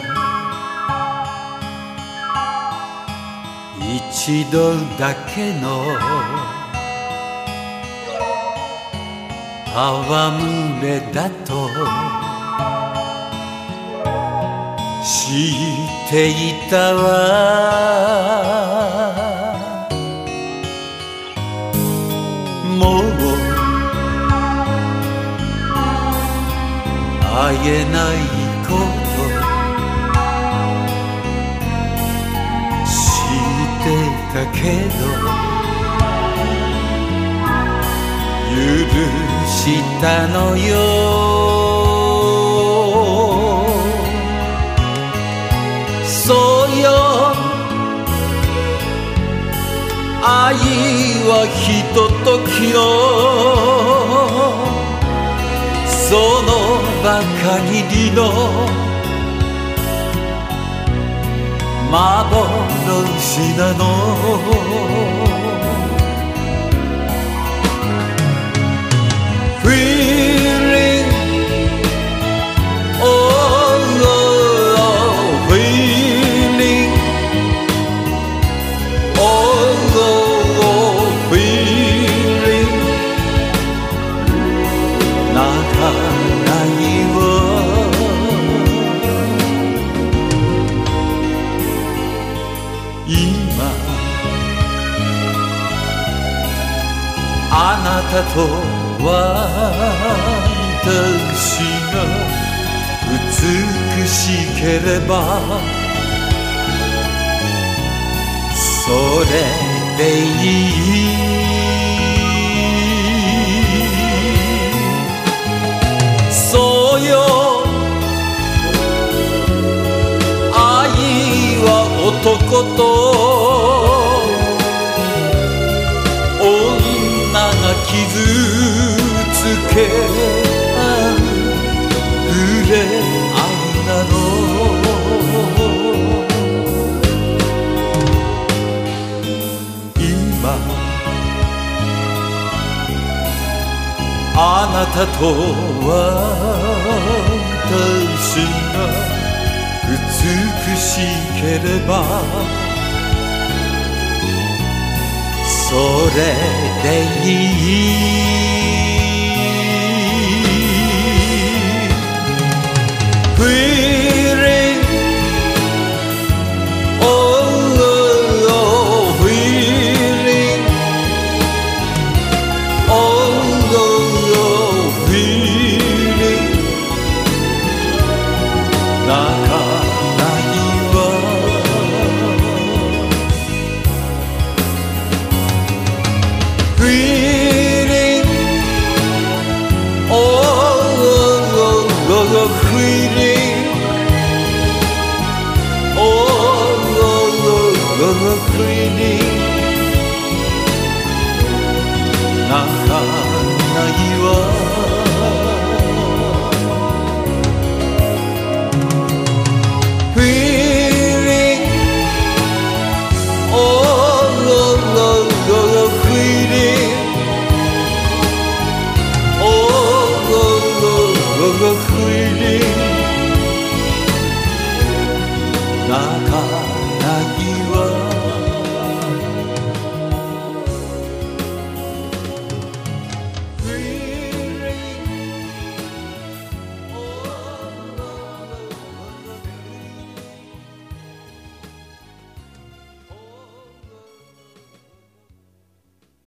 一度だけの戯れだと知っていたわ。もう会えないこと知ってたけど許したのよ。そうよ、愛はひとときのその場限りの幻なの。Feeling, oh, feeling, oh, feeling 泣かないわ。今あなたと私が美しければそれでいい。そうよ、愛は男と女が傷つけ合う触れ合うなの。今あなたと私が美しければそれでいい。Feeling, oh, feeling, oh, feeling 泣かないわ。Feeling, oh, feeling, oh, feeling 泣かないわ。Feeling, oh, feeling, oh, feeling 泣か